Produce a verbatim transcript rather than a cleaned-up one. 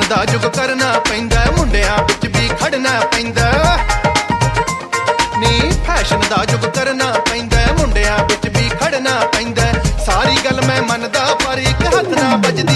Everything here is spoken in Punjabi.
ਦਾ ਜੁਗ ਕਰਨਾ ਪੈਂਦਾ, ਮੁੰਡਿਆਂ ਵਿੱਚ ਵੀ ਖੜਨਾ ਪੈਂਦਾ ਨੀ। ਫੈਸ਼ਨ ਦਾ ਜੁਗ ਕਰਨਾ ਪੈਂਦਾ, ਮੁੰਡਿਆਂ ਵਿੱਚ ਵੀ ਖੜਨਾ ਪੈਂਦਾ। ਸਾਰੀ ਗੱਲ ਮੈਂ ਮੰਨਦਾ ਪਰ ਇੱਕ ਹੱਥ ਨਾ ਵੱਜਦੀ